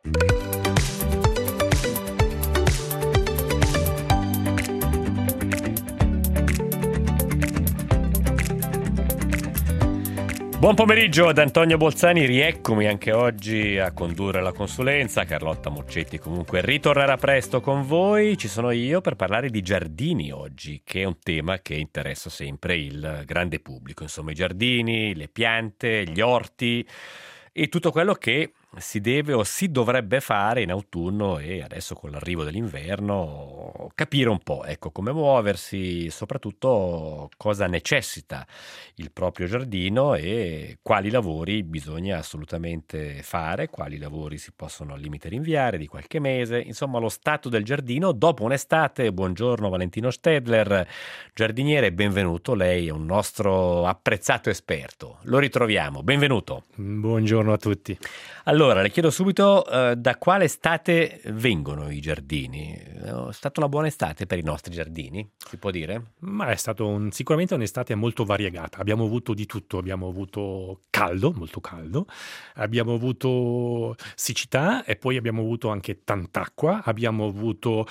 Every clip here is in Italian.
Buon pomeriggio ad Antonio Bolzani, rieccomi anche oggi a condurre la consulenza. Carlotta Moccetti comunque ritornerà presto con voi. Ci sono io per parlare di giardini oggi, che è un tema che interessa sempre il grande pubblico. Insomma, i giardini, le piante, gli orti e tutto quello che si deve o si dovrebbe fare in autunno e adesso con l'arrivo dell'inverno, capire un po', ecco, come muoversi, soprattutto cosa necessita il proprio giardino e quali lavori bisogna assolutamente fare, quali lavori si possono al limite rinviare di qualche mese, insomma lo stato del giardino dopo un'estate. Buongiorno Valentino Stedler, giardiniere, benvenuto, lei è un nostro apprezzato esperto, lo ritroviamo, benvenuto. Buongiorno a tutti. Allora, le chiedo subito da quale estate vengono i giardini? È stata una buona estate per i nostri giardini, si può dire? Ma è stato sicuramente un'estate molto variegata. Abbiamo avuto di tutto, abbiamo avuto caldo, molto caldo, abbiamo avuto siccità e poi abbiamo avuto anche tant'acqua, abbiamo avuto,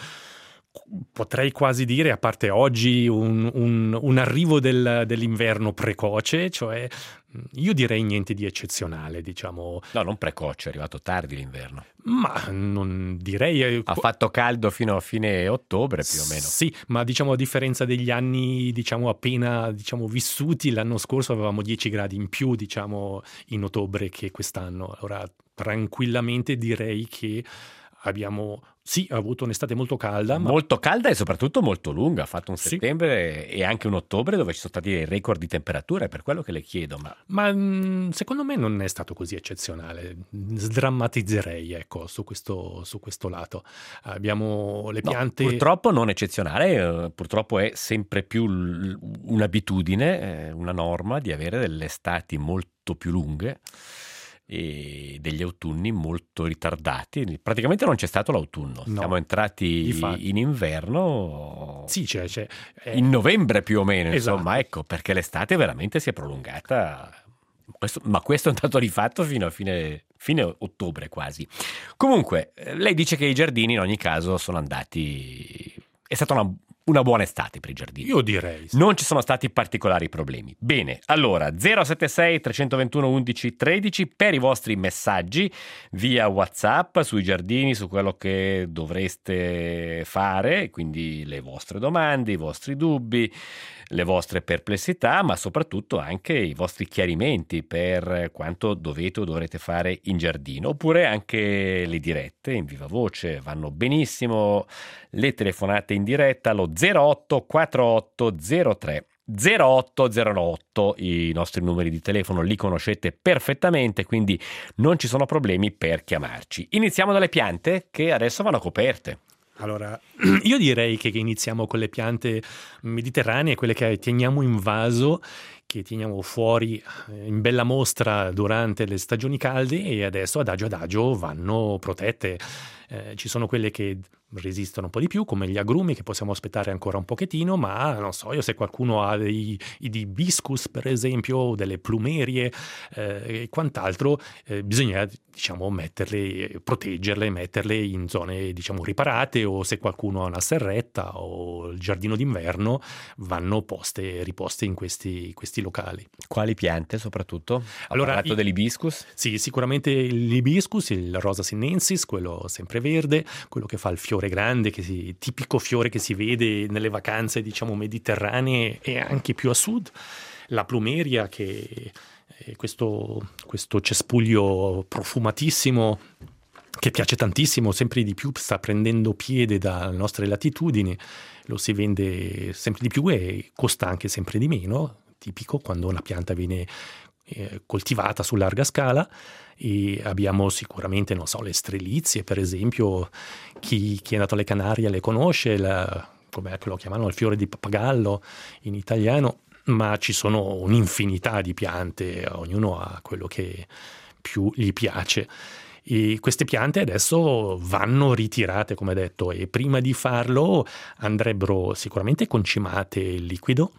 potrei quasi dire, a parte oggi, un arrivo dell'inverno precoce, cioè io direi niente di eccezionale, diciamo. No, non precoce, è arrivato tardi l'inverno. Ma non direi... Ha fatto caldo fino a fine ottobre più o meno. Sì, ma diciamo a differenza degli anni appena vissuti, l'anno scorso avevamo 10 gradi in più in ottobre che quest'anno. Allora tranquillamente direi che abbiamo avuto un'estate molto calda. Molto calda e soprattutto molto lunga. Ha fatto un settembre e anche un ottobre dove ci sono stati dei record di temperatura, è per quello che le chiedo. Ma secondo me non è stato così eccezionale. Sdrammatizzerei, ecco, su questo lato. Abbiamo le piante... No, purtroppo non eccezionale, purtroppo è sempre più un'abitudine, una norma di avere delle estati molto più lunghe e degli autunni molto ritardati. Praticamente non c'è stato l'autunno, no, siamo entrati in inverno in novembre più o meno, esatto. Insomma, ecco, perché l'estate veramente si è prolungata, ma questo è un dato di fatto fino a fine ottobre quasi. Comunque lei dice che i giardini in ogni caso sono andati, è stata una buona estate per i giardini. Io direi. Sì. Non ci sono stati particolari problemi. Bene, allora 076 321 11 13 per i vostri messaggi via WhatsApp sui giardini, su quello che dovreste fare, quindi le vostre domande, i vostri dubbi, le vostre perplessità, ma soprattutto anche i vostri chiarimenti per quanto dovete o dovrete fare in giardino, oppure anche le dirette in viva voce vanno benissimo, le telefonate in diretta allo 08 48 03 0808, i nostri numeri di telefono li conoscete perfettamente, quindi non ci sono problemi per chiamarci. Iniziamo dalle piante che adesso vanno coperte. Allora, io direi che iniziamo con le piante mediterranee, quelle che teniamo in vaso, che teniamo fuori in bella mostra durante le stagioni calde e adesso adagio vanno protette. Ci sono quelle che resistono un po' di più, come gli agrumi, che possiamo aspettare ancora un pochettino, ma non so, io se qualcuno ha dei hibiscus per esempio, o delle plumerie e quant'altro, bisogna proteggerle, metterle in zone riparate, o se qualcuno ha una serretta o il giardino d'inverno vanno riposte in questi locali. Quali piante soprattutto? Allora, parlato dell'ibiscus? Sì, sicuramente l'ibiscus, il Rosa sinensis, quello sempreverde, quello che fa il fiore grande, tipico fiore che si vede nelle vacanze mediterranee e anche più a sud. La plumeria, che è questo cespuglio profumatissimo che piace tantissimo, sempre di più sta prendendo piede dalle nostre latitudini, lo si vende sempre di più e costa anche sempre di meno, tipico quando una pianta viene coltivata su larga scala. E abbiamo sicuramente, le strelizie per esempio, chi è andato alle Canarie le conosce, come lo chiamano, il fiore di pappagallo in italiano, ma ci sono un'infinità di piante, ognuno ha quello che più gli piace. E queste piante adesso vanno ritirate, come detto, e prima di farlo andrebbero sicuramente concimate il liquido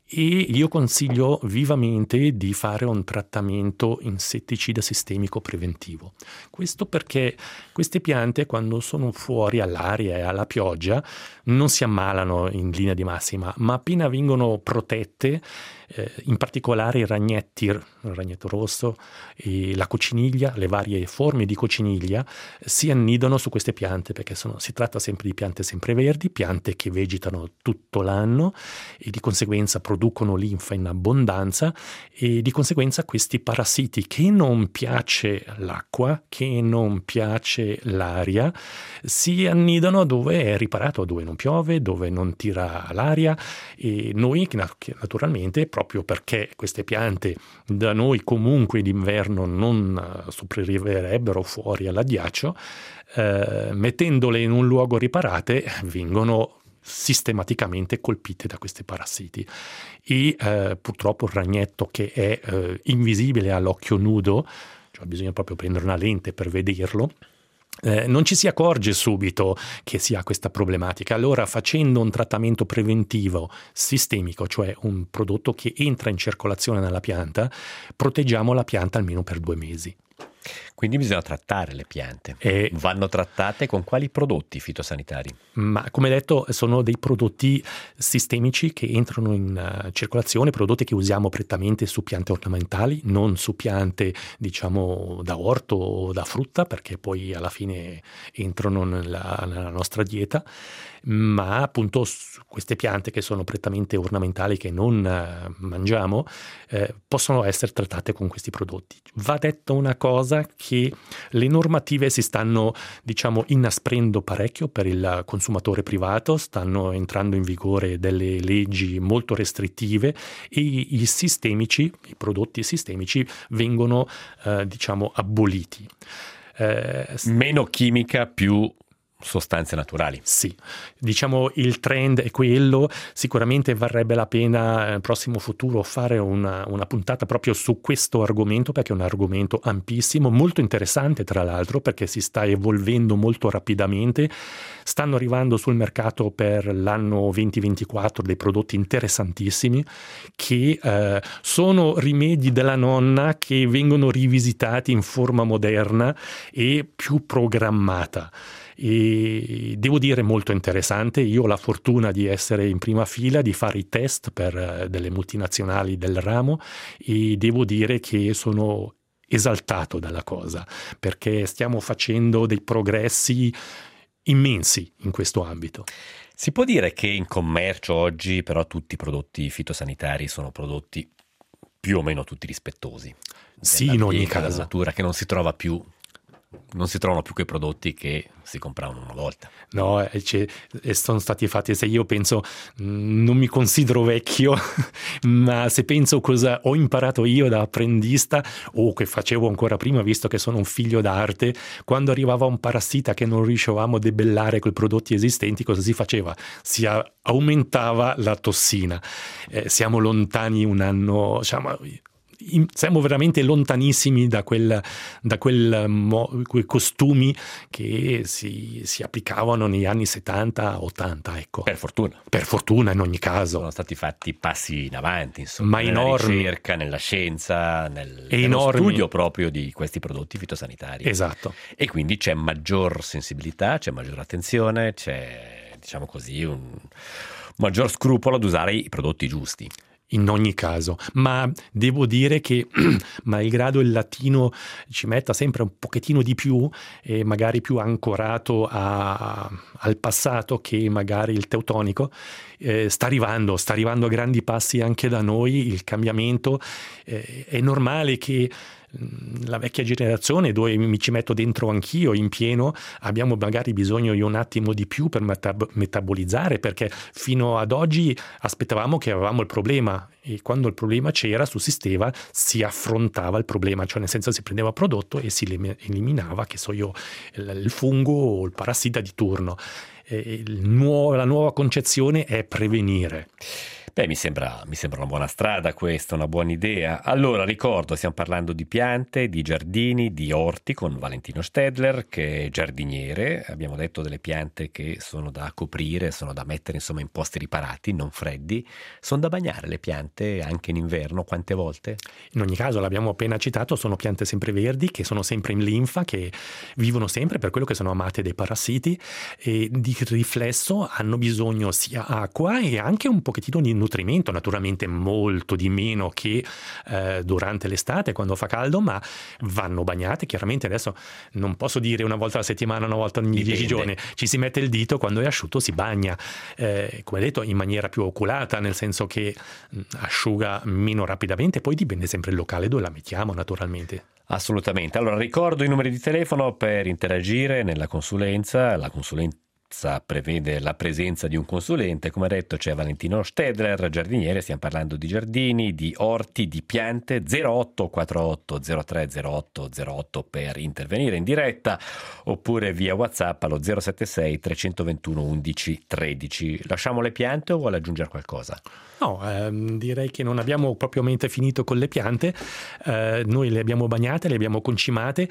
e io consiglio vivamente di fare un trattamento insetticida sistemico preventivo. Questo perché queste piante, quando sono fuori all'aria e alla pioggia, non si ammalano in linea di massima, ma appena vengono protette, in particolare i ragnetti, il ragnetto rosso e la cocciniglia, le varie forme di cocciniglia, si annidano su queste piante, perché si tratta sempre di piante sempreverdi, piante che vegetano tutto l'anno e di conseguenza producono linfa in abbondanza, e di conseguenza questi parassiti, che non piace l'acqua, che non piace l'aria, si annidano dove è riparato, dove non piove, dove non tira l'aria, e noi naturalmente, proprio perché queste piante da noi comunque d'inverno non sopravviverebbero fuori all'addiaccio, mettendole in un luogo riparate vengono sistematicamente colpite da questi parassiti, e purtroppo il ragnetto, che è invisibile all'occhio nudo, cioè bisogna proprio prendere una lente per vederlo, non ci si accorge subito che si ha questa problematica. Allora, facendo un trattamento preventivo sistemico, cioè un prodotto che entra in circolazione nella pianta, proteggiamo la pianta almeno per 2 mesi. Quindi bisogna trattare le piante. Vanno trattate con quali prodotti fitosanitari? Ma come detto, sono dei prodotti sistemici che entrano in circolazione, prodotti che usiamo prettamente su piante ornamentali, non su piante, diciamo, da orto o da frutta, perché poi alla fine entrano nella nostra dieta, ma appunto queste piante che sono prettamente ornamentali, che non mangiamo, possono essere trattate con questi prodotti. Va detto una cosa, che le normative si stanno, diciamo, inasprendo parecchio per il consumatore privato, stanno entrando in vigore delle leggi molto restrittive, e i prodotti sistemici vengono, diciamo, aboliti. Meno chimica, più sostanze naturali. Sì, diciamo il trend è quello. Sicuramente varrebbe la pena nel prossimo futuro fare una puntata proprio su questo argomento, perché è un argomento ampissimo, molto interessante tra l'altro, perché si sta evolvendo molto rapidamente. Stanno arrivando sul mercato per l'anno 2024 dei prodotti interessantissimi, che sono rimedi della nonna che vengono rivisitati in forma moderna e più programmata. E devo dire molto interessante. Io ho la fortuna di essere in prima fila, di fare i test per delle multinazionali del ramo, e devo dire che sono esaltato dalla cosa, perché stiamo facendo dei progressi immensi in questo ambito. Si può dire che in commercio oggi però tutti i prodotti fitosanitari sono prodotti più o meno tutti rispettosi? Sì, in ogni caso. Della natura, che non si trovano più quei prodotti che si compravano una volta. No, sono stati fatti. Se io penso, non mi considero vecchio, ma se penso cosa ho imparato io da apprendista, o che facevo ancora prima, visto che sono un figlio d'arte, quando arrivava un parassita che non riuscivamo a debellare con i prodotti esistenti, cosa si faceva? Si aumentava la tossina. Siamo lontani un anno, diciamo, siamo veramente lontanissimi da quei costumi che si applicavano negli anni 70-80, ecco. Per fortuna. Per fortuna, in ogni caso. Sono stati fatti passi in avanti, insomma, nella enormi. ricerca, nella scienza, nello studio proprio di questi prodotti fitosanitari. Esatto. E quindi c'è maggior sensibilità, c'è maggior attenzione, c'è, diciamo così, un maggior scrupolo ad usare i prodotti giusti. In ogni caso, ma devo dire che malgrado il latino ci metta sempre un pochettino di più, e magari più ancorato al passato che magari il teutonico, sta arrivando a grandi passi anche da noi il cambiamento. È normale che la vecchia generazione, dove mi ci metto dentro anch'io in pieno, abbiamo magari bisogno di un attimo di più per metabolizzare, perché fino ad oggi aspettavamo che avevamo il problema, e quando il problema c'era, sussisteva, si affrontava il problema, cioè nel senso si prendeva il prodotto e si eliminava, che so io, il fungo o il parassita di turno. La nuova concezione è prevenire. Beh, mi sembra una buona strada questa, una buona idea. Allora, ricordo, stiamo parlando di piante, di giardini, di orti con Valentino Stedler, che è giardiniere. Abbiamo detto delle piante che sono da coprire, sono da mettere insomma in posti riparati, non freddi. Sono da bagnare le piante anche in inverno, quante volte? In ogni caso, l'abbiamo appena citato, sono piante sempreverdi che sono sempre in linfa, che vivono sempre per quello che sono amate dai parassiti e di riflesso hanno bisogno sia acqua e anche un pochettino di nutrimento, naturalmente molto di meno che durante l'estate quando fa caldo, ma vanno bagnate. Chiaramente adesso non posso dire una volta alla settimana, una volta ogni 10 giorni, ci si mette il dito, quando è asciutto si bagna, come detto in maniera più oculata, nel senso che asciuga meno rapidamente, poi dipende sempre il locale dove la mettiamo naturalmente. Assolutamente. Allora ricordo i numeri di telefono per interagire nella consulenza. La consulenza prevede la presenza di un consulente, come detto c'è Valentino Stedler, giardiniere, stiamo parlando di giardini, di orti, di piante. 0848 03 08 08 per intervenire in diretta, oppure via WhatsApp allo 076 321 11 13. Lasciamo le piante o vuole aggiungere qualcosa? No, direi che non abbiamo propriamente finito con le piante, noi le abbiamo bagnate, le abbiamo concimate,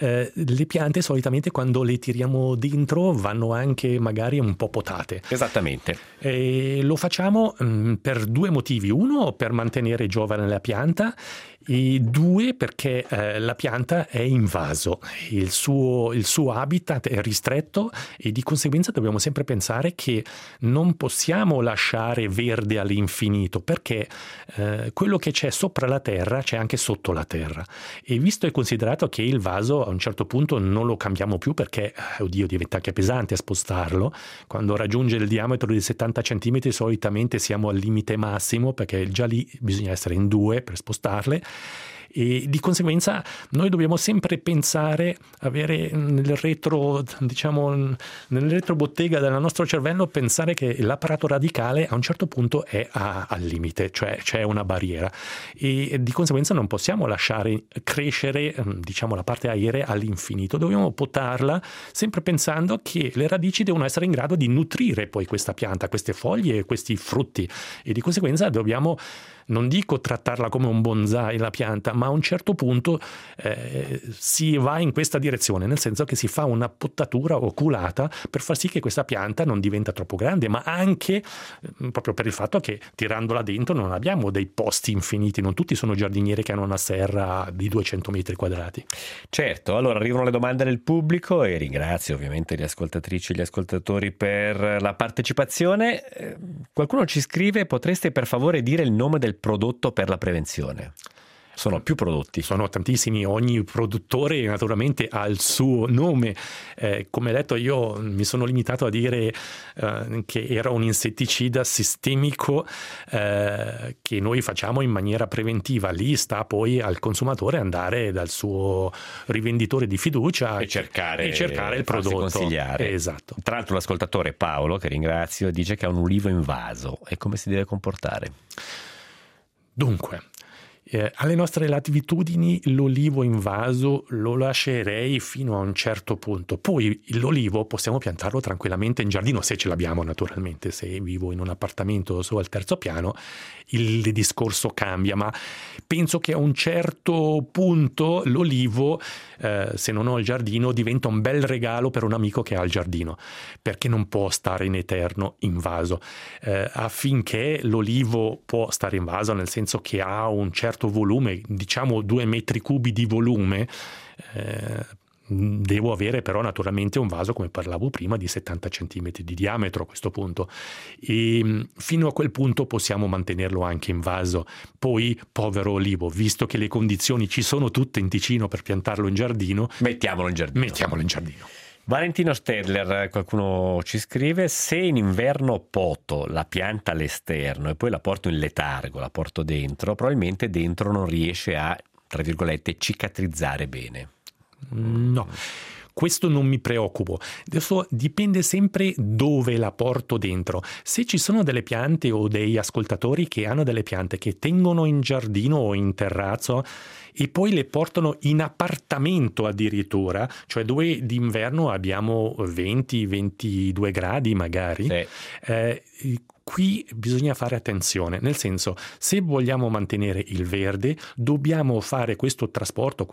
le piante solitamente quando le tiriamo dentro vanno anche magari un po' potate. Esattamente. E lo facciamo per due motivi: uno, per mantenere giovane la pianta, e due, perché la pianta è in vaso, il suo habitat è ristretto e di conseguenza dobbiamo sempre pensare che non possiamo lasciare verde all'infinito, perché quello che c'è sopra la terra c'è anche sotto la terra, e visto e considerato che il vaso a un certo punto non lo cambiamo più perché diventa anche pesante a spostarlo, quando raggiunge il diametro di 70 cm solitamente siamo al limite massimo, perché già lì bisogna essere in due per spostarle. E di conseguenza noi dobbiamo sempre pensare, avere nel retro, diciamo, nel retrobottega del nostro cervello, pensare che l'apparato radicale a un certo punto è al limite, cioè c'è una barriera, e di conseguenza non possiamo lasciare crescere, diciamo, la parte aerea all'infinito. Dobbiamo potarla sempre pensando che le radici devono essere in grado di nutrire poi questa pianta, queste foglie e questi frutti, e di conseguenza dobbiamo, non dico trattarla come un bonsai la pianta, ma a un certo punto si va in questa direzione, nel senso che si fa una potatura oculata per far sì che questa pianta non diventa troppo grande, ma anche proprio per il fatto che tirandola dentro non abbiamo dei posti infiniti, non tutti sono giardinieri che hanno una serra di 200 metri quadrati. Certo, allora arrivano le domande del pubblico e ringrazio ovviamente le ascoltatrici e gli ascoltatori per la partecipazione. Qualcuno ci scrive: potreste per favore dire il nome del prodotto per la prevenzione? Sono più prodotti. Sono tantissimi, ogni produttore naturalmente ha il suo nome. Come detto, io mi sono limitato a dire che era un insetticida sistemico che noi facciamo in maniera preventiva. Lì sta poi al consumatore andare dal suo rivenditore di fiducia e cercare il prodotto. Consigliare. Esatto. Tra l'altro l'ascoltatore Paolo, che ringrazio, dice che ha un ulivo in vaso e come si deve comportare? Dunque, alle nostre latitudini l'olivo in vaso lo lascerei fino a un certo punto. Poi l'olivo possiamo piantarlo tranquillamente in giardino, se ce l'abbiamo naturalmente. Se vivo in un appartamento su al terzo piano il discorso cambia, ma penso che a un certo punto l'olivo, se non ho il giardino, diventa un bel regalo per un amico che ha il giardino, perché non può stare in eterno in vaso. Affinché l'olivo può stare in vaso, nel senso che ha un certo volume, diciamo 2 metri cubi di volume, devo avere però naturalmente un vaso, come parlavo prima, di 70 cm di diametro a questo punto, e fino a quel punto possiamo mantenerlo anche in vaso. Poi, povero olivo, visto che le condizioni ci sono tutte in Ticino per piantarlo in giardino, mettiamolo in giardino. Valentino Stedler, qualcuno ci scrive: se in inverno poto la pianta all'esterno e poi la porto in letargo, la porto dentro, probabilmente dentro non riesce a, tra virgolette, cicatrizzare bene. No. questo non mi preoccupo. Adesso dipende sempre dove la porto dentro. Se ci sono delle piante o dei ascoltatori che hanno delle piante che tengono in giardino o in terrazzo e poi le portano in appartamento addirittura, cioè dove d'inverno abbiamo 20-22 gradi magari, qui bisogna fare attenzione, nel senso, se vogliamo mantenere il verde dobbiamo fare questo trasporto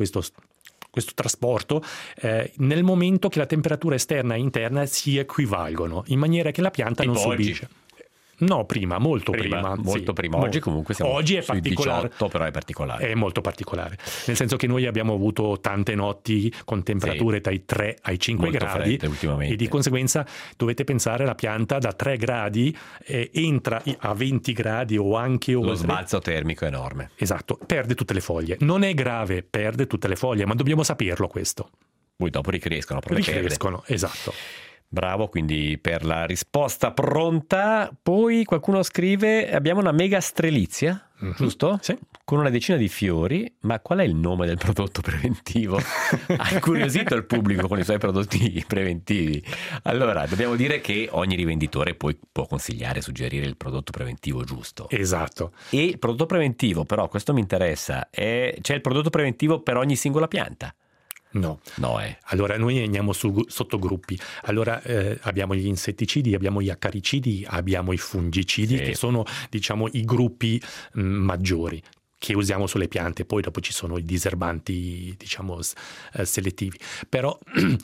nel momento che la temperatura esterna e interna si equivalgono, in maniera che la pianta non subisce. No, molto prima. Molto prima. Oggi comunque siamo oggi è sui particolare. 18, però è particolare. È molto particolare. Nel senso che noi abbiamo avuto tante notti con temperature dai 3 ai 5 molto gradi ultimamente. E di conseguenza dovete pensare la pianta da 3 gradi entra a 20 gradi o anche oltre. Lo sbalzo termico è enorme. Esatto, perde tutte le foglie. Non è grave, perde tutte le foglie, ma dobbiamo saperlo questo. Poi dopo ricrescono. Esatto. Bravo, quindi per la risposta pronta. Poi qualcuno scrive: abbiamo una mega strelizia, giusto? Sì. Con una decina di fiori, ma qual è il nome del prodotto preventivo? Ha incuriosito il pubblico con i suoi prodotti preventivi. Allora, dobbiamo dire che ogni rivenditore poi può consigliare, suggerire il prodotto preventivo giusto. Esatto. E il prodotto preventivo, però, questo mi interessa, c'è il prodotto preventivo per ogni singola pianta? No. Allora noi andiamo su sottogruppi. Allora abbiamo gli insetticidi, abbiamo gli acaricidi, abbiamo i fungicidi, che sono i gruppi maggiori che usiamo sulle piante. Poi dopo ci sono i diserbanti selettivi. Però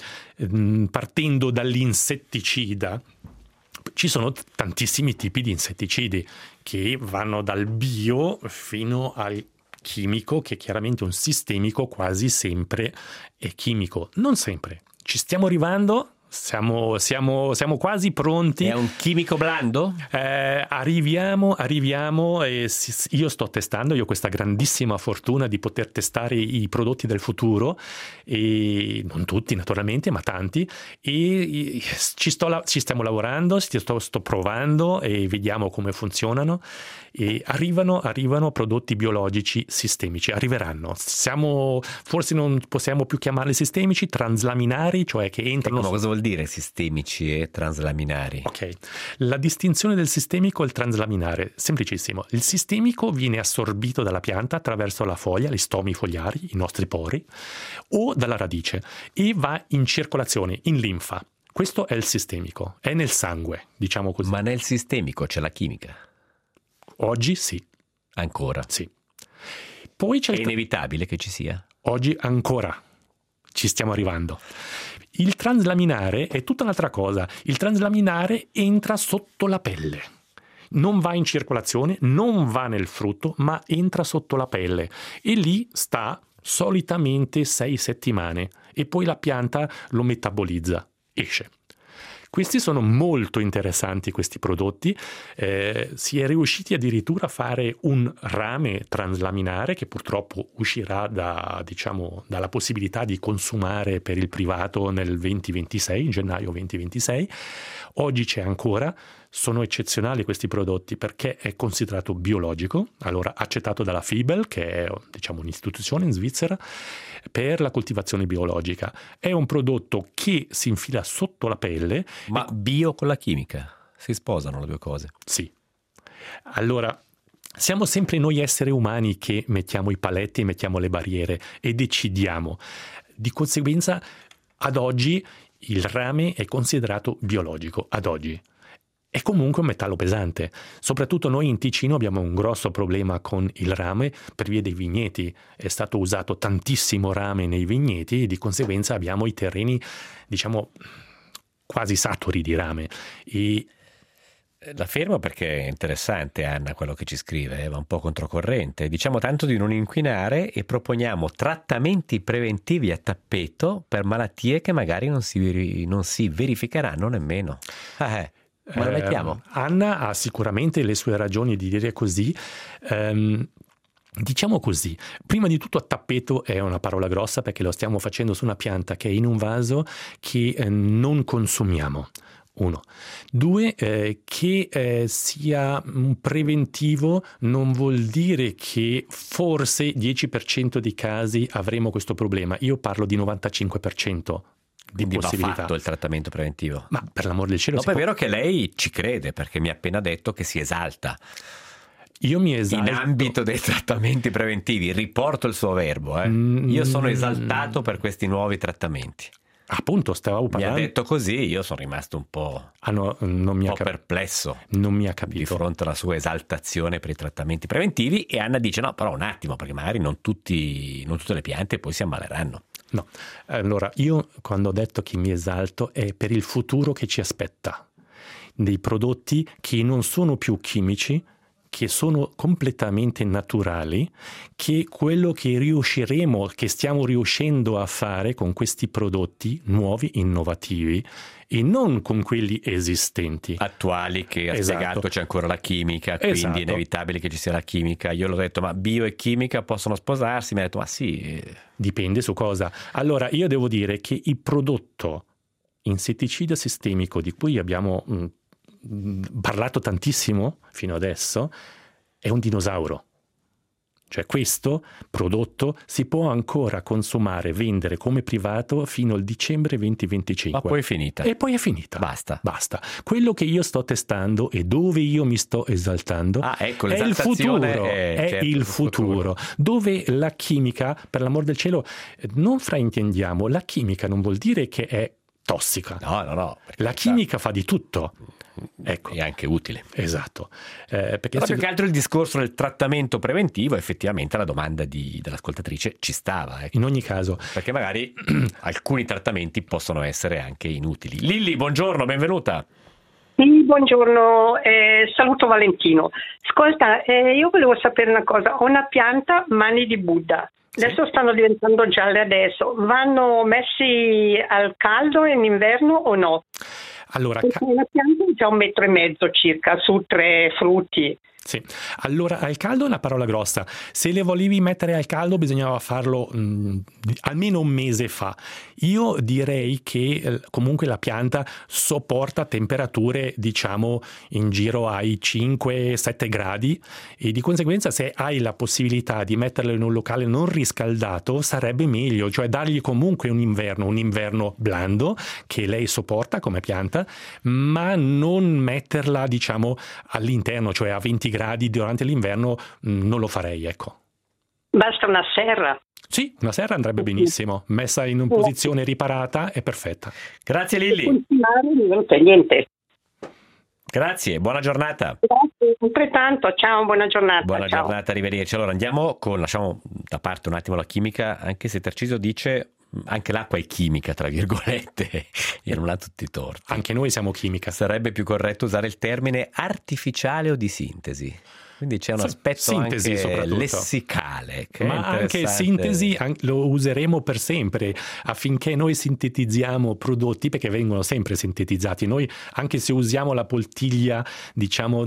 partendo dall'insetticida ci sono tantissimi tipi di insetticidi che vanno dal bio fino al chimico, che chiaramente un sistemico quasi sempre è chimico. Non sempre. Ci stiamo arrivando, siamo quasi pronti. È un chimico blando? Arriviamo e io sto testando, io ho questa grandissima fortuna di poter testare i prodotti del futuro, e non tutti naturalmente, ma tanti, e ci stiamo lavorando, sto provando e vediamo come funzionano. E arrivano prodotti biologici sistemici, arriveranno. Forse non possiamo più chiamarli sistemici, translaminari, cioè che entrano. Ma cosa vuol dire sistemici e translaminari? Ok, la distinzione del sistemico e il translaminare, semplicissimo. Il sistemico viene assorbito dalla pianta attraverso la foglia, gli stomi fogliari, i nostri pori, o dalla radice, e va in circolazione, in linfa. Questo è il sistemico, è nel sangue, diciamo così. Ma nel sistemico c'è la chimica? Oggi sì. Ancora? Sì. Poi è inevitabile che ci sia? Oggi ancora ci stiamo arrivando. Il translaminare è tutta un'altra cosa. Il translaminare entra sotto la pelle. Non va in circolazione, non va nel frutto, ma entra sotto la pelle. E lì sta solitamente 6 settimane. E poi la pianta lo metabolizza, esce. Questi sono molto interessanti, questi prodotti. Si è riusciti addirittura a fare un rame translaminare che purtroppo uscirà dalla possibilità di consumare per il privato nel 2026, in gennaio 2026. Oggi c'è ancora. Sono eccezionali questi prodotti perché è considerato biologico, allora accettato dalla Fibel, che è un'istituzione in Svizzera per la coltivazione biologica. È un prodotto che si infila sotto la pelle. Ma bio con la chimica, si sposano le due cose? Sì. Allora, siamo sempre noi esseri umani che mettiamo i paletti, mettiamo le barriere e decidiamo. Di conseguenza, ad oggi il rame è considerato biologico, ad oggi. È comunque un metallo pesante. Soprattutto noi in Ticino abbiamo un grosso problema con il rame per via dei vigneti. È stato usato tantissimo rame nei vigneti e di conseguenza abbiamo i terreni, quasi saturi di rame. La fermo perché è interessante, Anna, quello che ci scrive, va un po' controcorrente. Diciamo tanto di non inquinare e proponiamo trattamenti preventivi a tappeto per malattie che magari non si verificheranno nemmeno. Ma lo mettiamo? Anna ha sicuramente le sue ragioni di dire così. Diciamo così, prima di tutto a tappeto è una parola grossa perché lo stiamo facendo su una pianta che è in un vaso che non consumiamo. 1. 2, che sia un preventivo non vuol dire che forse 10% dei casi avremo questo problema. Io parlo di 95%. Quindi va possibilità. fatto il trattamento preventivo. Ma per l'amor del cielo, No, poi è vero che lei ci crede, perché mi ha appena detto che si esalta. io mi esalto. In ambito dei trattamenti preventivi, riporto il suo verbo. Io sono esaltato per questi nuovi trattamenti. Appunto, stavo Mi ha parlando. detto così, io sono rimasto un po', Non mi ha perplesso non mi ha di capito. fronte alla sua esaltazione per i trattamenti preventivi, e Anna dice no, però un attimo, perché magari non tutte le piante poi si ammaleranno. No, allora io quando ho detto che mi esalto è per il futuro che ci aspetta, dei prodotti che non sono più chimici, che sono completamente naturali, che quello che stiamo riuscendo a fare con questi prodotti nuovi, innovativi, e non con quelli esistenti. Attuali, che ha Esatto. spiegato c'è ancora la chimica, quindi Esatto. è inevitabile che ci sia la chimica. Io l'ho detto, ma bio e chimica possono sposarsi? Mi ha detto, ma sì. Dipende su cosa. Allora, io devo dire che il prodotto insetticida sistemico di cui abbiamo parlato tantissimo fino adesso è un dinosauro. Cioè questo prodotto si può ancora consumare, vendere come privato fino al dicembre 2025. Ma poi è finita. E poi è finita. Basta. Quello che io sto testando e dove io mi sto esaltando Ecco, è il futuro. è certo, il futuro. Dove la chimica, per l'amor del cielo, non fraintendiamo, la chimica non vuol dire che è tossica. No. La chimica fa di tutto. Ecco. È anche utile. Esatto. Perché Però più che altro il discorso del trattamento preventivo, effettivamente la domanda dell'ascoltatrice ci stava. Ecco. in ogni caso, Perché magari alcuni trattamenti possono essere anche inutili. Lilli, buongiorno, benvenuta. Sì, buongiorno, saluto Valentino. Ascolta, io volevo sapere una cosa. Ho una pianta, mani di Buddha. Adesso stanno diventando gialle adesso. Vanno messi al caldo in inverno o no? allora, Perché una pianta è già 1,5 metri circa, su 3 frutti. sì. Allora, al caldo è una parola grossa. Se le volevi mettere al caldo bisognava farlo almeno un mese fa. Io direi che comunque la pianta sopporta temperature, diciamo, in giro ai 5-7 gradi, e di conseguenza se hai la possibilità di metterla in un locale non riscaldato sarebbe meglio, cioè dargli comunque un inverno blando che lei sopporta come pianta, ma non metterla, diciamo, all'interno, cioè a 20 gradi durante l'inverno. Non lo farei, ecco. Basta una serra. Sì, una serra andrebbe benissimo, messa in una posizione riparata è perfetta. Grazie Lilli. Continuare non c'è niente. Grazie, buona giornata. Grazie, altrettanto, ciao, buona giornata. Buona ciao. giornata, arrivederci. Allora lasciamo da parte un attimo la chimica, anche se Tarcisio dice anche l'acqua è chimica, tra virgolette, e non ha tutti i torti. Anche noi siamo chimica. Sarebbe più corretto usare il termine artificiale o di sintesi. Quindi c'è un aspetto sintesi, anche soprattutto. lessicale. Che Ma è anche interessante. sintesi lo useremo per sempre affinché noi sintetizziamo prodotti, perché vengono sempre sintetizzati. Noi, anche se usiamo la poltiglia, diciamo,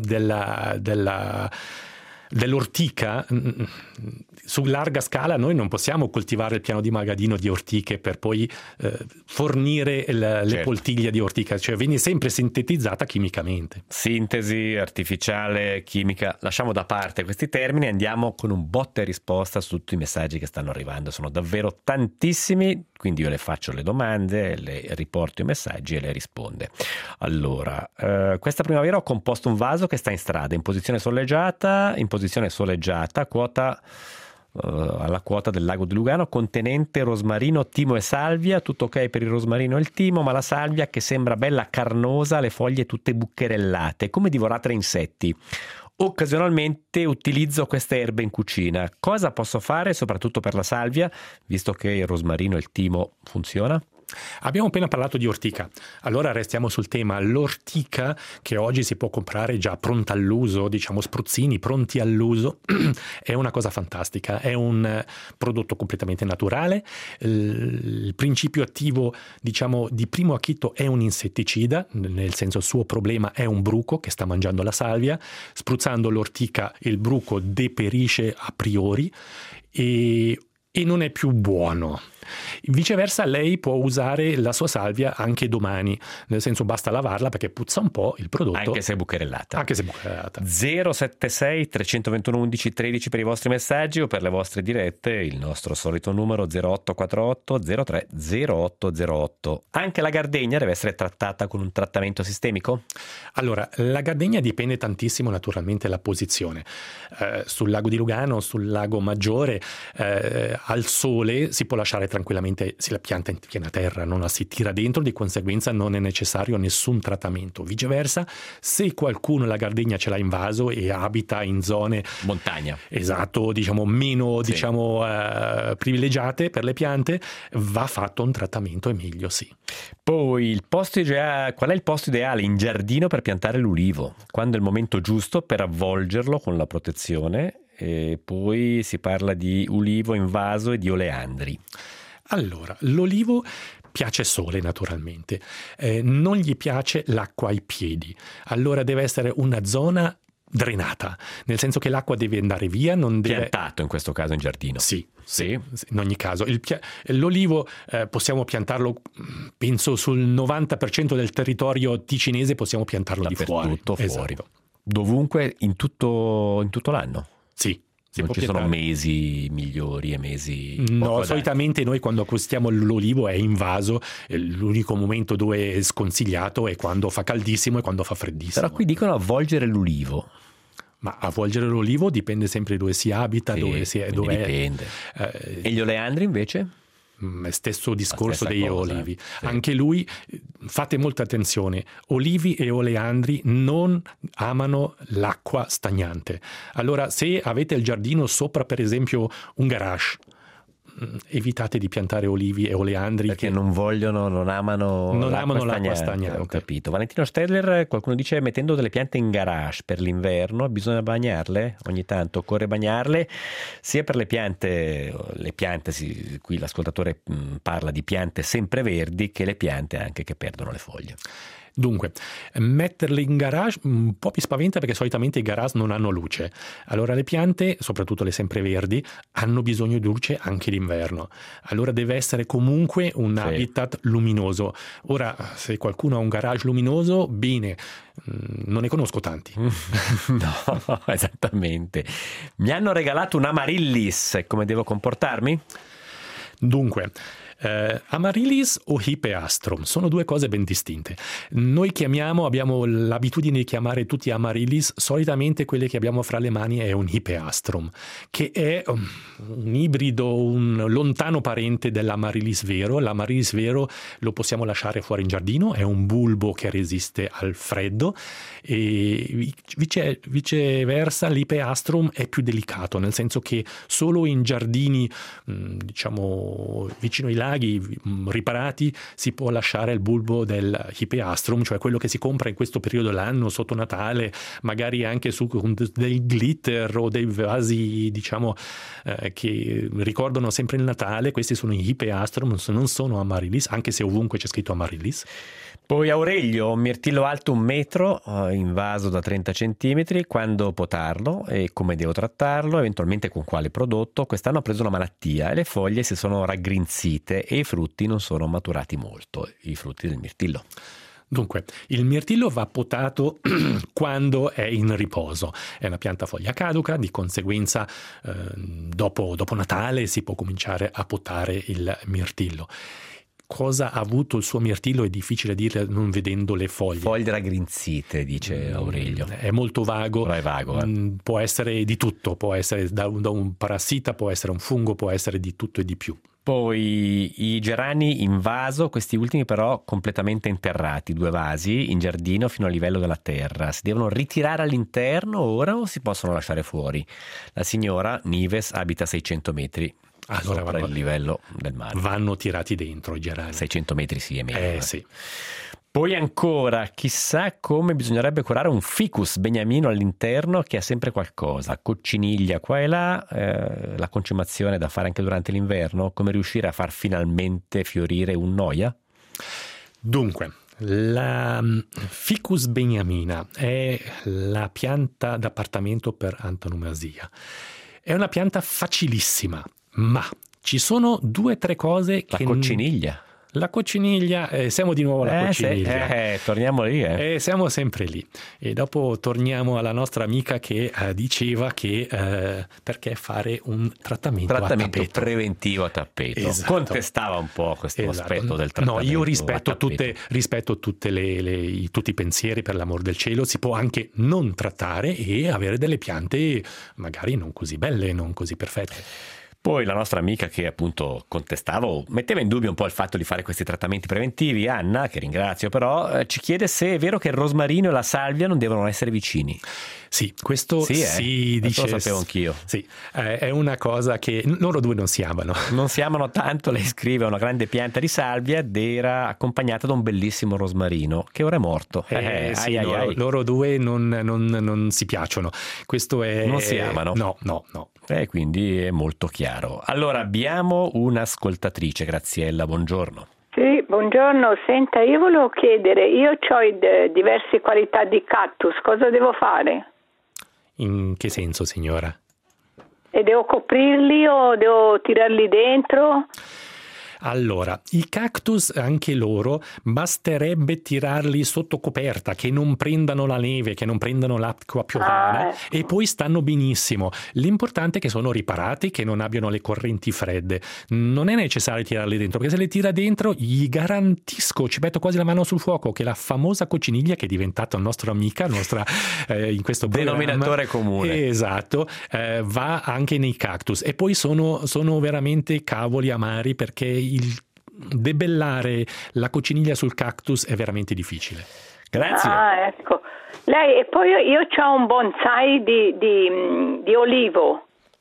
dell'ortica, su larga scala noi non possiamo coltivare il piano di magazzino di ortiche per poi fornire le Certo. poltiglie di ortica, cioè viene sempre sintetizzata chimicamente. Sintesi, artificiale, chimica, lasciamo da parte questi termini, andiamo con un botta e risposta su tutti i messaggi che stanno arrivando, sono davvero tantissimi, quindi io le faccio le domande, le riporto i messaggi e le risponde. Allora, questa primavera ho composto un vaso che sta in strada, in posizione soleggiata, alla quota del lago di Lugano, contenente rosmarino, timo e salvia. Tutto ok per il rosmarino e il timo, ma la salvia, che sembra bella carnosa, le foglie tutte bucherellate, come divorate da insetti. Occasionalmente utilizzo queste erbe in cucina. Cosa posso fare, soprattutto per la salvia, visto che il rosmarino e il timo funziona? Abbiamo appena parlato di ortica, allora restiamo sul tema. L'ortica, che oggi si può comprare già pronta all'uso, diciamo spruzzini pronti all'uso, è una cosa fantastica, è un prodotto completamente naturale. Il principio attivo, diciamo, di primo acchito è un insetticida, nel senso il suo problema è un bruco che sta mangiando la salvia. Spruzzando l'ortica il bruco deperisce a priori e non è più buono. Viceversa, lei può usare la sua salvia anche domani, nel senso basta lavarla perché puzza un po' il prodotto. Anche se è bucherellata. 076 321 11 13 per i vostri messaggi o per le vostre dirette il nostro solito numero 0848 03 0808. Anche la gardegna deve essere trattata con un trattamento sistemico? Allora, la gardegna dipende tantissimo naturalmente dalla posizione. Sul lago di Lugano, sul lago Maggiore, al sole si può lasciare tranquillamente, se la pianta è in piena terra, non la si tira dentro, di conseguenza non è necessario nessun trattamento. Viceversa, se qualcuno la gardegna ce l'ha in vaso e abita in zone montagna, esatto, diciamo meno privilegiate per le piante, va fatto un trattamento, è meglio, sì. Poi qual è il posto ideale in giardino per piantare l'ulivo? Quando è il momento giusto per avvolgerlo con la protezione? E poi si parla di ulivo in vaso e di oleandri. Allora, l'olivo piace sole naturalmente, non gli piace l'acqua ai piedi, allora deve essere una zona drenata, nel senso che l'acqua deve andare via, non deve... Piantato in questo caso in giardino. Sì, in ogni caso. L'olivo possiamo piantarlo, penso sul 90% del territorio ticinese possiamo piantarlo di fuori. Dappertutto fuori. Esatto. Dovunque, in tutto l'anno? Sì. Non ci sono mesi migliori e mesi... No, solitamente noi quando acquistiamo l'olivo è in vaso, l'unico momento dove è sconsigliato è quando fa caldissimo e quando fa freddissimo. Però qui dicono avvolgere l'ulivo. Ma avvolgere l'olivo dipende sempre dove si abita, dove dipende. E gli oleandri invece? Stesso discorso degli olivi. Sì. Anche lui, fate molta attenzione, olivi e oleandri non amano l'acqua stagnante. Allora, se avete il giardino sopra, per esempio, un garage, evitate di piantare olivi e oleandri perché non amano l'acqua stagnante. Ho capito. Valentino Stedler, qualcuno dice mettendo delle piante in garage per l'inverno bisogna bagnarle ogni tanto, occorre bagnarle sia per le piante qui l'ascoltatore parla di piante sempreverdi che le piante anche che perdono le foglie. Dunque, metterle in garage un po' mi spaventa perché solitamente i garage non hanno luce. Allora le piante, soprattutto le sempreverdi, hanno bisogno di luce anche d'inverno. Allora deve essere comunque un habitat luminoso. Ora, se qualcuno ha un garage luminoso, bene, non ne conosco tanti. No, esattamente. Mi hanno regalato un Amaryllis, come devo comportarmi? Dunque, Amaryllis o Hippeastrum sono due cose ben distinte. Noi abbiamo l'abitudine di chiamare tutti Amaryllis, solitamente quelle che abbiamo fra le mani è un Hippeastrum, che è un ibrido, un lontano parente dell'Amaryllis vero. L'Amaryllis vero lo possiamo lasciare fuori in giardino, è un bulbo che resiste al freddo, e viceversa l'Hippeastrum è più delicato, nel senso che solo in giardini diciamo vicino ai laghi riparati si può lasciare il bulbo del Hippeastrum, cioè quello che si compra in questo periodo dell'anno sotto Natale, magari anche su dei glitter o dei vasi diciamo che ricordano sempre il Natale. Questi sono i Hippeastrum, non sono Amaryllis, anche se ovunque c'è scritto Amaryllis. Poi Aurelio, un mirtillo alto 1 metro, in vaso da 30 centimetri, quando potarlo e come devo trattarlo, eventualmente con quale prodotto? Quest'anno ha preso una malattia e le foglie si sono raggrinzite e i frutti non sono maturati molto, i frutti del mirtillo. Dunque, il mirtillo va potato quando è in riposo. È una pianta a foglia caduca, di conseguenza dopo Natale si può cominciare a potare il mirtillo. Cosa ha avuto il suo mirtillo è difficile dire non vedendo le foglie. Foglie raggrinzite, dice Aurelio. È molto vago. Però è vago. Può essere di tutto, può essere da un parassita, può essere un fungo, può essere di tutto e di più. Poi i gerani in vaso, questi ultimi però completamente interrati, 2 vasi in giardino fino a livello della terra. Si devono ritirare all'interno ora o si possono lasciare fuori? La signora Nives abita a 600 metri. Allora sopra il livello del mare. Vanno tirati dentro i gerani. 600 metri sì, è meglio. Sì. Poi ancora, chissà come bisognerebbe curare un ficus beniamino all'interno che ha sempre qualcosa, cocciniglia qua e là, la concimazione da fare anche durante l'inverno, come riuscire a far finalmente fiorire un noia? Dunque, la ficus beniamina è la pianta d'appartamento per antonomasia. È una pianta facilissima, ma Ci sono 2 o 3 cose La che... cocciniglia. La cocciniglia, siamo di nuovo alla cocciniglia. Torniamo lì. Siamo sempre lì. E dopo torniamo alla nostra amica che diceva che perché fare un trattamento a tappeto preventivo a tappeto. Esatto. Contestava un po' questo aspetto del trattamento. No, io rispetto tutti i pensieri, per l'amor del cielo. Si può anche non trattare e avere delle piante magari non così belle, non così perfette. Poi la nostra amica che appunto contestava o metteva in dubbio un po' il fatto di fare questi trattamenti preventivi, Anna, che ringrazio però, ci chiede se è vero che il rosmarino e la salvia non devono essere vicini. Sì, questo si dice. Questo lo sapevo anch'io. Sì, è una cosa che loro 2 non si amano. Non si amano tanto, lei scrive una grande pianta di salvia ed era accompagnata da un bellissimo rosmarino che ora è morto. Sì, loro 2 non si piacciono. Questo è... Non si amano? No. Quindi è molto chiaro. Allora abbiamo un'ascoltatrice, Graziella, buongiorno. Sì, buongiorno. Senta, io volevo chiedere, io ho diverse qualità di cactus, cosa devo fare? In che senso, signora? E devo coprirli o devo tirarli dentro? Allora, i cactus anche loro basterebbe tirarli sotto coperta, che non prendano la neve, che non prendano l'acqua piovana e poi stanno benissimo. L'importante è che sono riparati, che non abbiano le correnti fredde. Non è necessario tirarli dentro, perché se le tira dentro gli garantisco, ci metto quasi la mano sul fuoco, che la famosa cocciniglia, che è diventata nostra amica, in questo denominatore comune. Esatto, va anche nei cactus. E poi sono veramente cavoli amari, perché il debellare la cocciniglia sul cactus è veramente difficile. Grazie. Ecco. Lei, e poi io ho un bonsai di olivo.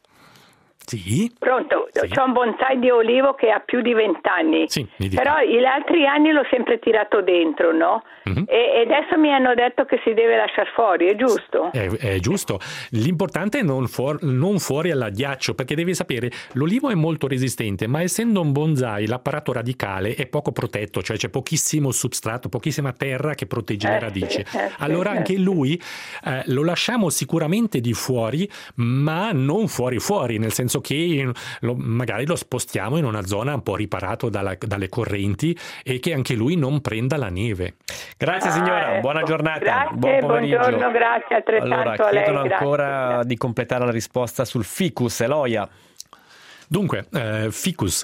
Sì. Pronto? Sì. C'ho un bonsai di olivo che ha più di 20 anni. Sì, mi dica. Però gli altri anni l'ho sempre tirato dentro, no? Mm-hmm. E adesso mi hanno detto che si deve lasciare fuori, è giusto? È giusto. L'importante è non fuori al ghiaccio, perché devi sapere, l'olivo è molto resistente, ma essendo un bonsai l'apparato radicale è poco protetto, cioè c'è pochissimo substrato, pochissima terra che protegge le radici. Allora anche lui lo lasciamo sicuramente di fuori, ma non fuori, nel senso che magari lo spostiamo in una zona un po' riparato dalle correnti e che anche lui non prenda la neve. Grazie signora, buona giornata. Grazie, buon pomeriggio. buongiorno, grazie altrettanto allora, a lei. chiedono ancora Grazie. di completare la risposta sul ficus, Eloia. Dunque, ficus.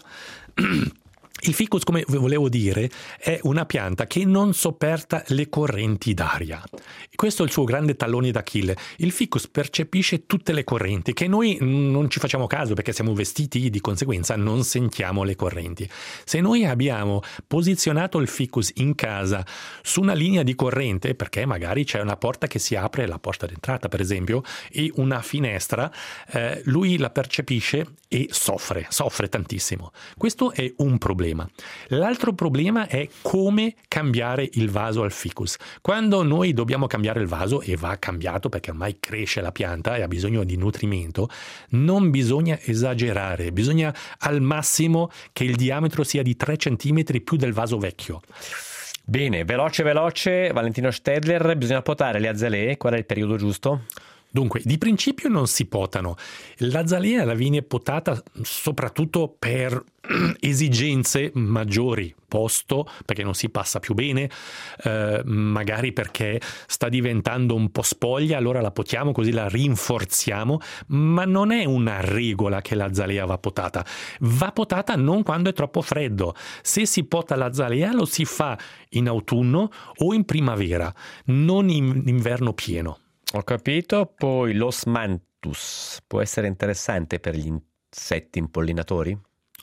Il ficus, come volevo dire, è una pianta che non sopporta le correnti d'aria. Questo è il suo grande tallone d'Achille. Il ficus percepisce tutte le correnti, che noi non ci facciamo caso perché siamo vestiti, di conseguenza non sentiamo le correnti. Se noi abbiamo posizionato il ficus in casa su una linea di corrente, perché magari c'è una porta che si apre, la porta d'entrata per esempio, e una finestra, lui la percepisce e soffre tantissimo. Questo è un problema. L'altro problema è come cambiare il vaso al ficus. Quando noi dobbiamo cambiare il vaso, e va cambiato perché ormai cresce la pianta e ha bisogno di nutrimento, non bisogna esagerare, bisogna al massimo che il diametro sia di 3 centimetri più del vaso vecchio. Bene, veloce, Valentino Stedler, bisogna potare le azalee, qual è il periodo giusto? Dunque, di principio non si potano. L'azalea la viene potata soprattutto per esigenze maggiori, posto, perché non si passa più bene, magari perché sta diventando un po' spoglia, allora la potiamo così la rinforziamo, ma non è una regola che l'azalea va potata. Va potata non quando è troppo freddo. Se si pota l'azalea lo si fa in autunno o in primavera, non in inverno pieno. Ho capito, poi l'osmanthus può essere interessante per gli insetti impollinatori?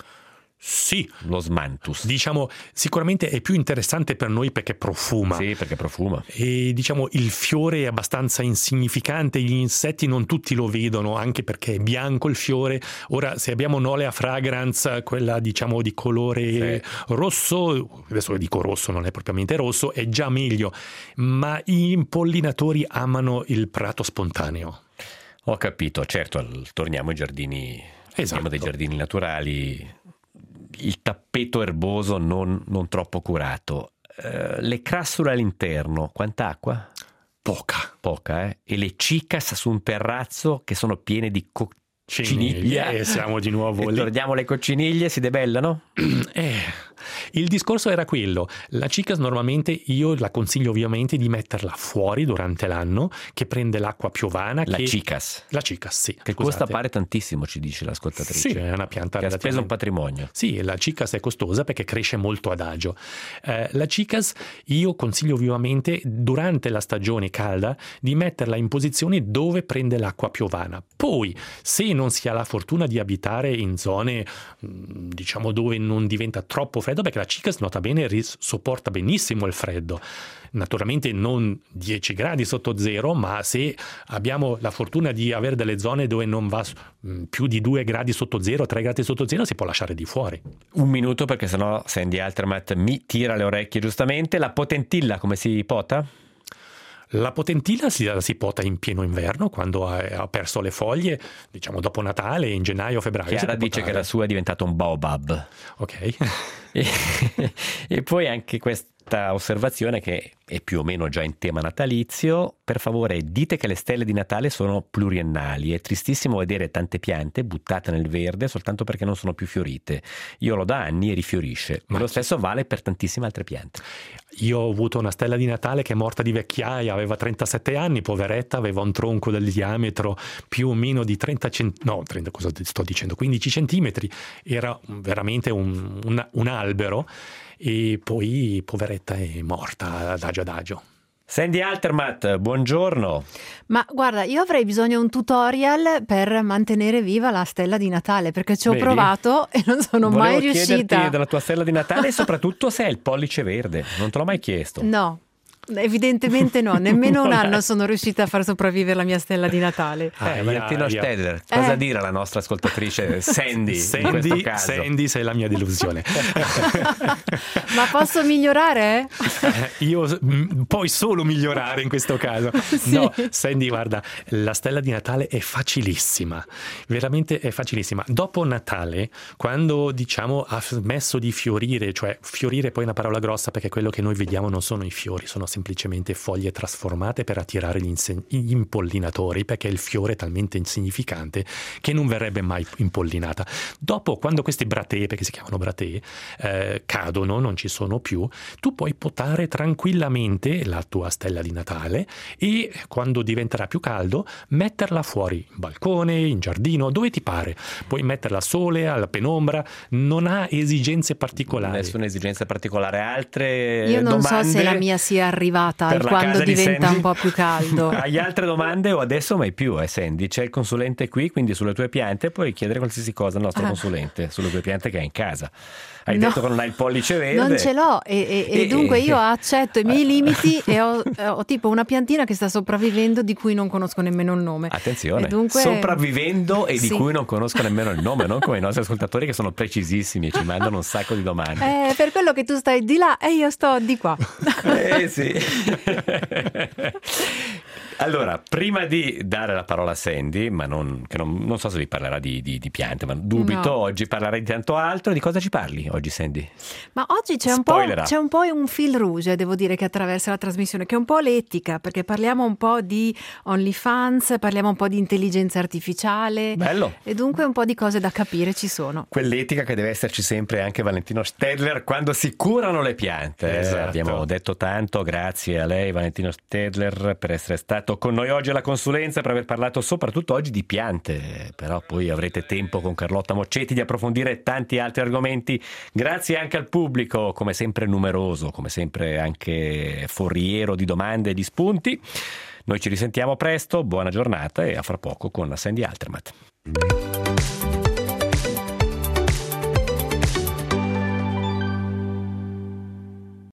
Sì, L'osmanthus. diciamo sicuramente è più interessante per noi perché profuma. Sì, perché profuma. E diciamo il fiore è abbastanza insignificante, gli insetti non tutti lo vedono, anche perché è bianco il fiore. Ora se abbiamo Nolea fragrans, quella diciamo di colore rosso, adesso dico rosso, non è propriamente rosso, è già meglio, ma gli impollinatori amano il prato spontaneo. Ho capito, certo, torniamo ai giardini, parliamo dei giardini naturali. Il tappeto erboso non troppo curato. Le crassule all'interno, quanta acqua? Poca. Poca, eh? E le cicas su un terrazzo che sono piene di Ciniglia. E siamo di nuovo e lì. torniamo alle cocciniglie, si debellano? Il discorso era quello. La CICAS normalmente io la consiglio ovviamente di metterla fuori durante l'anno, che prende l'acqua piovana. La CICAS, sì. Che costa pare tantissimo, ci dice l'ascoltatrice. Sì, è una pianta che ha speso un patrimonio. Sì, la CICAS è costosa perché cresce molto adagio. La CICAS io consiglio vivamente durante la stagione calda di metterla in posizione dove prende l'acqua piovana. Poi, se non si ha la fortuna di abitare in zone diciamo dove non diventa troppo freddo, perché la CICAS nota bene sopporta benissimo il freddo, naturalmente non 10 gradi sotto zero, ma se abbiamo la fortuna di avere delle zone dove non va più di 2 gradi sotto zero, 3 gradi sotto zero, si può lasciare di fuori. Un minuto, perché sennò Sandy Altermatt mi tira le orecchie giustamente. La potentilla come si pota? La potentilla si pota in pieno inverno, quando ha perso le foglie, diciamo dopo Natale, in gennaio, febbraio. Chiara dice che la sua è diventata un baobab. Ok. E poi anche questa osservazione che è più o meno già in tema natalizio: per favore dite che le stelle di Natale sono pluriennali, è tristissimo vedere tante piante buttate nel verde soltanto perché non sono più fiorite. Io l'ho da anni e rifiorisce, ma lo stesso vale per tantissime altre piante. Io ho avuto una stella di Natale che è morta di vecchiaia, aveva 37 anni, poveretta, aveva un tronco del diametro più o meno di 15 centimetri, era veramente un albero, e poi poveretta è morta adagio. Sandy Altermatt, buongiorno. Ma guarda, io avrei bisogno di un tutorial per mantenere viva la stella di Natale, perché ci ho provato e non sono mai riuscita. Volevo chiederti della tua stella di Natale e soprattutto se hai il pollice verde, non te l'ho mai chiesto. No. Evidentemente no, nemmeno un anno sono riuscita a far sopravvivere la mia stella di Natale. Valentino Stedler, cosa dire alla nostra ascoltatrice Sandy in questo caso? Sandy, sei la mia delusione. Ma posso migliorare? Io puoi solo migliorare in questo caso. Sì. No, Sandy, guarda, la stella di Natale è facilissima, veramente è facilissima. Dopo Natale, quando diciamo ha smesso di fiorire, cioè fiorire poi è una parola grossa, perché quello che noi vediamo non sono i fiori, sono semplicemente foglie trasformate per attirare gli impollinatori, perché il fiore è talmente insignificante che non verrebbe mai impollinata. Dopo, quando queste bratee, perché si chiamano bratee, cadono, non ci sono più, tu puoi potare tranquillamente la tua stella di Natale e quando diventerà più caldo metterla fuori, in balcone, in giardino, dove ti pare. Puoi metterla al sole, alla penombra, non ha esigenze particolari. Nessuna esigenza particolare. Altre Io non domande? so se la mia sia arrivata quando diventa un po' più caldo. Hai altre domande o adesso mai più, Sandy? C'è il consulente qui, quindi sulle tue piante puoi chiedere qualsiasi cosa al nostro consulente, sulle tue piante che hai in casa. Hai detto che non hai il pollice verde. Non ce l'ho e dunque io accetto i miei limiti e ho tipo una piantina che sta sopravvivendo di cui non conosco nemmeno il nome. Attenzione, dunque... sopravvivendo e di sì. cui non conosco nemmeno il nome, non come i nostri ascoltatori che sono precisissimi e ci mandano un sacco di domande. Per quello che tu stai di là e io sto di qua. Sì. Allora, prima di dare la parola a Sandy, ma non so se vi parlerà di piante, ma dubito, oggi parlerai di tanto altro. Di cosa ci parli oggi, Sandy? Ma oggi c'è un po' un fil rouge, devo dire, che attraversa la trasmissione, che è un po' l'etica, perché parliamo un po' di OnlyFans, parliamo un po' di intelligenza artificiale. Bello. E dunque un po' di cose da capire ci sono. Quell'etica che deve esserci sempre anche Valentino Stedler quando si curano le piante. Esatto. Abbiamo detto tanto, grazie a lei Valentino Stedler per essere stato con noi oggi alla consulenza, per aver parlato soprattutto oggi di piante, però poi avrete tempo con Carlotta Moccetti di approfondire tanti altri argomenti. Grazie anche al pubblico, come sempre numeroso, come sempre anche foriero di domande e di spunti. Noi ci risentiamo presto, buona giornata e a fra poco con Sandy Altermatt.